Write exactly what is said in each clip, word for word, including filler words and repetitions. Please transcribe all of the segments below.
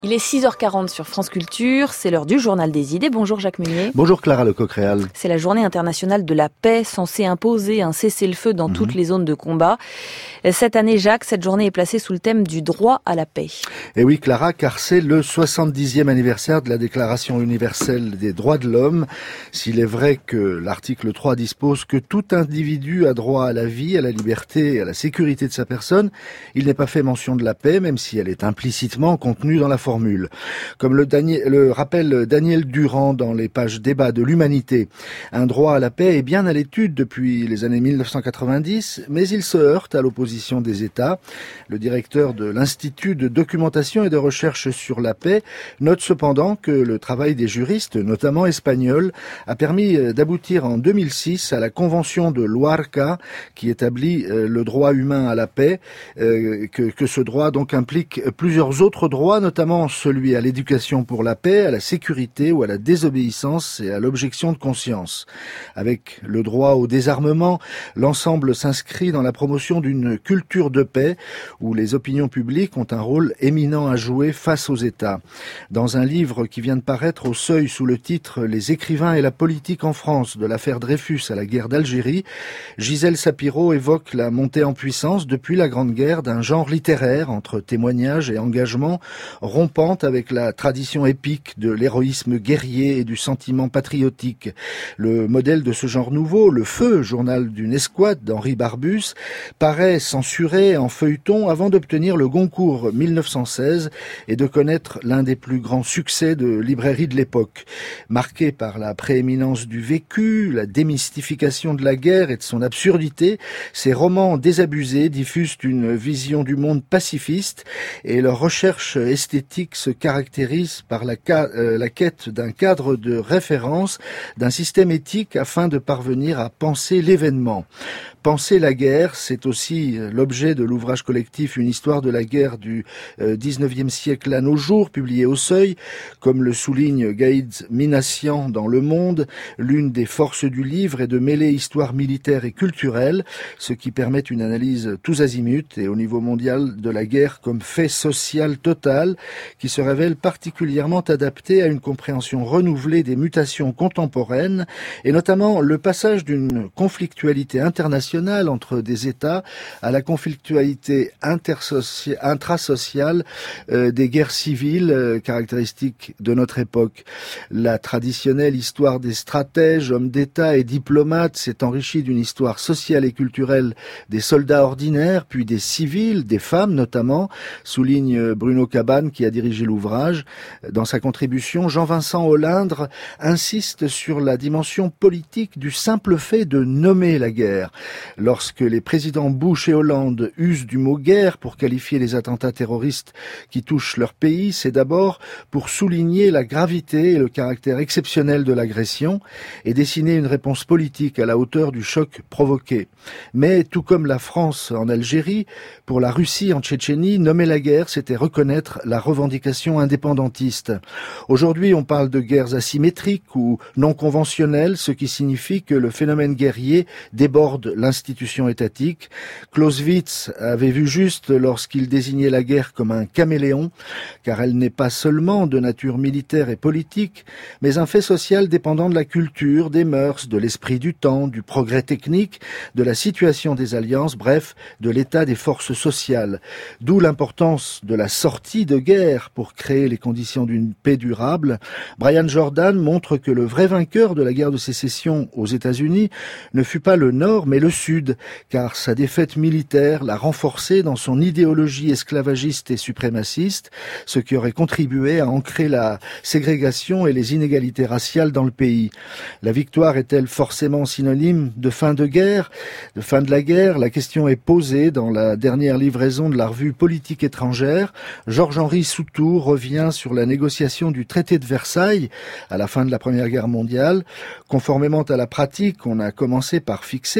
Il est six heures quarante sur France Culture, c'est l'heure du Journal des idées. Bonjour Jacques Munier. Bonjour Clara Lecoq-Réal. C'est la journée internationale de la paix, censée imposer un cessez-le-feu dans mmh. toutes les zones de combat. Cette année, Jacques, cette journée est placée sous le thème du droit à la paix. Et oui Clara, car c'est le soixante-dixième anniversaire de la Déclaration universelle des droits de l'homme. S'il est vrai que l'article trois dispose que tout individu a droit à la vie, à la liberté et à la sécurité de sa personne, il n'est pas fait mention de la paix, même si elle est implicitement contenue dans la formule. Formule. Comme le, Daniel, le rappelle Daniel Durand dans les pages débat de l'humanité, un droit à la paix est bien à l'étude depuis les années mille neuf cent quatre-vingt-dix, mais il se heurte à l'opposition des États. Le directeur de l'Institut de documentation et de recherche sur la paix note cependant que le travail des juristes, notamment espagnols, a permis d'aboutir en deux mille six à la Convention de Luarca qui établit le droit humain à la paix, que, que ce droit donc implique plusieurs autres droits, notamment celui à l'éducation pour la paix, à la sécurité ou à la désobéissance et à l'objection de conscience. Avec le droit au désarmement, l'ensemble s'inscrit dans la promotion d'une culture de paix où les opinions publiques ont un rôle éminent à jouer face aux États. Dans un livre qui vient de paraître au Seuil sous le titre « Les écrivains et la politique en France, de l'affaire Dreyfus à la guerre d'Algérie », Gisèle Sapiro évoque la montée en puissance depuis la Grande Guerre d'un genre littéraire entre témoignages et engagement rompant avec la tradition épique de l'héroïsme guerrier et du sentiment patriotique. Le modèle de ce genre nouveau, Le Feu, journal d'une escouade d'Henri Barbus, paraît censuré en feuilleton avant d'obtenir le Goncourt mille neuf cent seize et de connaître l'un des plus grands succès de librairie de l'époque. Marqué par la prééminence du vécu, la démystification de la guerre et de son absurdité, ces romans désabusés diffusent une vision du monde pacifiste et leur recherche esthétique se caractérise par la, euh, la quête d'un cadre de référence, d'un système éthique afin de parvenir à penser l'événement. Penser la guerre, c'est aussi l'objet de l'ouvrage collectif Une histoire de la guerre du dix-neuvième siècle à nos jours, publié au Seuil. Comme le souligne Gaïd Minassian dans Le Monde, l'une des forces du livre est de mêler histoire militaire et culturelle, ce qui permet une analyse tous azimuts et au niveau mondial de la guerre comme fait social total, qui se révèle particulièrement adapté à une compréhension renouvelée des mutations contemporaines, et notamment le passage d'une conflictualité internationale entre des États à la conflictualité intersocia- intrasociale euh, des guerres civiles euh, caractéristiques de notre époque. La traditionnelle histoire des stratèges, hommes d'État et diplomates s'est enrichie d'une histoire sociale et culturelle des soldats ordinaires, puis des civils, des femmes notamment, souligne Bruno Cabane qui a dirigé l'ouvrage. Dans sa contribution, Jean-Vincent Olindre insiste sur la dimension politique du simple fait de nommer la guerre. Lorsque les présidents Bush et Hollande usent du mot guerre pour qualifier les attentats terroristes qui touchent leur pays, c'est d'abord pour souligner la gravité et le caractère exceptionnel de l'agression et dessiner une réponse politique à la hauteur du choc provoqué. Mais tout comme la France en Algérie, pour la Russie en Tchétchénie, nommer la guerre, c'était reconnaître la revendication indépendantiste. Aujourd'hui, on parle de guerres asymétriques ou non conventionnelles, ce qui signifie que le phénomène guerrier déborde l'institution étatique. Clausewitz avait vu juste lorsqu'il désignait la guerre comme un caméléon, car elle n'est pas seulement de nature militaire et politique, mais un fait social dépendant de la culture, des mœurs, de l'esprit du temps, du progrès technique, de la situation des alliances, bref, de l'état des forces sociales. D'où l'importance de la sortie de guerre pour créer les conditions d'une paix durable. Brian Jordan montre que le vrai vainqueur de la guerre de sécession aux États-Unis ne fut pas le Nord, mais le Sud, car sa défaite militaire l'a renforcé dans son idéologie esclavagiste et suprémaciste, ce qui aurait contribué à ancrer la ségrégation et les inégalités raciales dans le pays. La victoire est-elle forcément synonyme de fin de guerre, de fin de la guerre? La question est posée dans la dernière livraison de la revue Politique étrangère. Georges-Henri Soutour revient sur la négociation du traité de Versailles à la fin de la Première Guerre mondiale. Conformément à la pratique, on a commencé par fixer entre alliés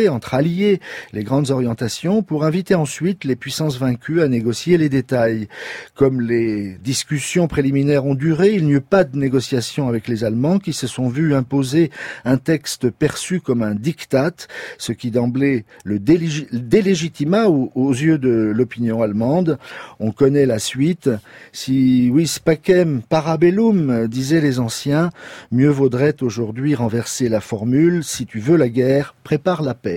publier les grandes orientations pour inviter ensuite les puissances vaincues à négocier les détails. Comme les discussions préliminaires ont duré, il n'y eut pas de négociation avec les Allemands qui se sont vus imposer un texte perçu comme un diktat, ce qui d'emblée le délég- délégitima aux, aux yeux de l'opinion allemande. On connaît la suite. Si vis pacem parabellum, disaient les anciens, mieux vaudrait aujourd'hui renverser la formule « si tu veux la guerre, prépare la paix ».